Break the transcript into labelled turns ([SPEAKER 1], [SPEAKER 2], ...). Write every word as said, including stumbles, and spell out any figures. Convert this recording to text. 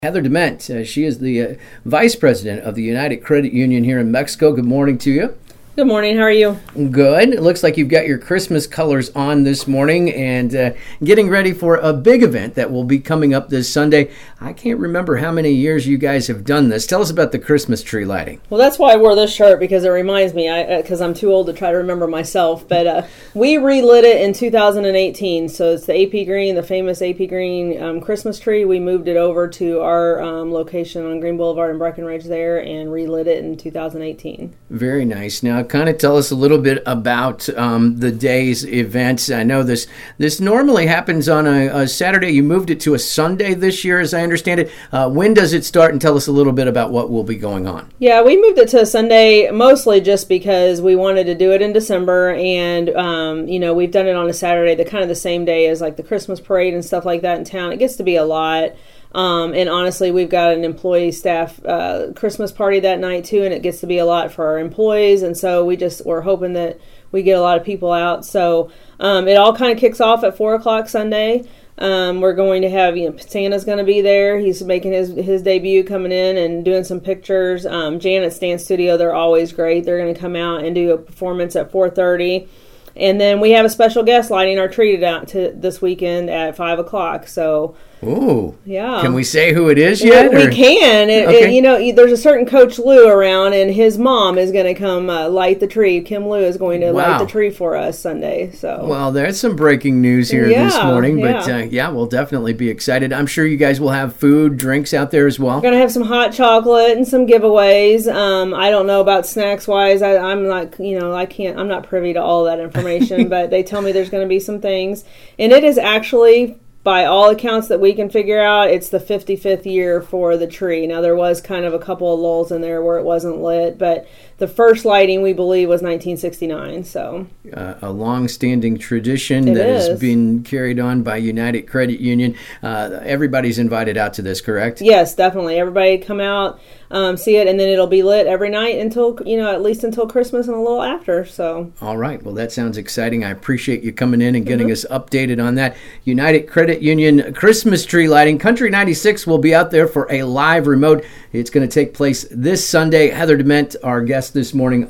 [SPEAKER 1] Heather Dement, uh, she is the uh, Vice President of the United Credit Union here in Mexico. Good morning to you.
[SPEAKER 2] Good morning. How are you?
[SPEAKER 1] Good. It looks like you've got your Christmas colors on this morning and uh, getting ready for a big event that will be coming up this Sunday. I can't remember how many years you guys have done this. Tell us about the Christmas tree lighting.
[SPEAKER 2] Well, that's why I wore this shirt, because it reminds me, because I'm too old to try to remember myself. But uh, we relit it in two thousand eighteen. So it's the A P Green, the famous A P Green um, Christmas tree. We moved it over to our um, location on Green Boulevard in Breckenridge there and relit it in two thousand eighteen.
[SPEAKER 1] Very nice. Now, kind of tell us a little bit about um, the day's events. I know this this normally happens on a, a Saturday. You moved it to a Sunday this year, as I understand it. Uh, when does it start? And tell us a little bit about what will be going on.
[SPEAKER 2] Yeah, we moved it to a Sunday mostly just because we wanted to do it in December, and um, you know, we've done it on a Saturday, the kind of the same day as like the Christmas parade and stuff like that in town. It gets to be a lot. Um, and honestly, we've got an employee staff uh, Christmas party that night too, and it gets to be a lot for our employees. And so we just we're hoping that we get a lot of people out. So um, it all kind of kicks off at four o'clock Sunday. Um, we're going to have, you know, Santa's going to be there. He's making his his debut, coming in and doing some pictures. Um, Janet's Dance Studio, they're always great. They're going to come out and do a performance at four thirty. And then we have a special guest lighting our tree out to this weekend at five o'clock. So,
[SPEAKER 1] ooh,
[SPEAKER 2] yeah.
[SPEAKER 1] Can we say who it is yet?
[SPEAKER 2] We, we can. It,
[SPEAKER 1] okay.
[SPEAKER 2] it, you know, there's a certain Coach Lou around, and his mom is going to come uh, light the tree. Kim Lou is going to
[SPEAKER 1] wow.
[SPEAKER 2] light the tree for us Sunday. So,
[SPEAKER 1] well, there's some breaking news here
[SPEAKER 2] yeah,
[SPEAKER 1] this morning, but
[SPEAKER 2] yeah.
[SPEAKER 1] Uh, yeah, we'll definitely be excited. I'm sure you guys will have food, drinks out there as well.
[SPEAKER 2] We're going to have some hot chocolate and some giveaways. Um, I don't know about snacks wise. I, I'm like, you know, I can't. I'm not privy to all that information, but they tell me there's going to be some things, and it is actually, by all accounts that we can figure out, it's the fifty-fifth year for the tree. Now, there was kind of a couple of lulls in there where it wasn't lit, but the first lighting, we believe, was nineteen sixty-nine. So
[SPEAKER 1] uh, a long-standing tradition
[SPEAKER 2] it
[SPEAKER 1] that
[SPEAKER 2] is.
[SPEAKER 1] has been carried on by United Credit Union. Uh, everybody's invited out to this, correct?
[SPEAKER 2] Yes, definitely. Everybody come out, um, see it, and then it'll be lit every night until, you know, at least until Christmas and a little after. So,
[SPEAKER 1] all right. Well, that sounds exciting. I appreciate you coming in and getting
[SPEAKER 2] mm-hmm.
[SPEAKER 1] us updated on that. United Credit Union Christmas tree lighting. Country ninety-six will be out there for a live remote. It's going to take place this Sunday. Heather Dement, our guest this morning